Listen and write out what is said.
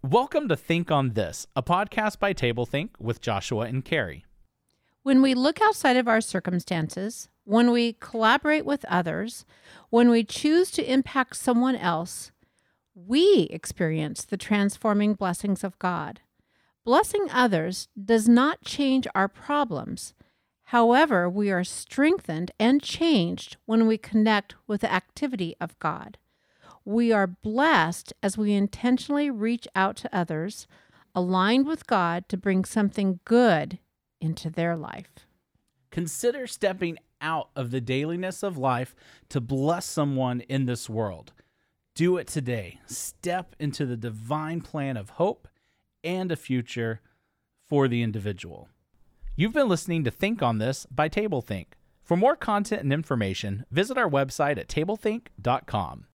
Welcome to Think on This, a podcast by TableThink with Joshua and Carrie. When we look outside of our circumstances, when we collaborate with others, when we choose to impact someone else, we experience the transforming blessings of God. Blessing others does not change our problems. However, we are strengthened and changed when we connect with the activity of God. We are blessed as we intentionally reach out to others, aligned with God to bring something good into their life. Consider stepping out of the dailiness of life to bless someone in this world. Do it today. Step into the divine plan of hope and a future for the individual. You've been listening to Think on This by TableThink. For more content and information, visit our website at tablethink.com.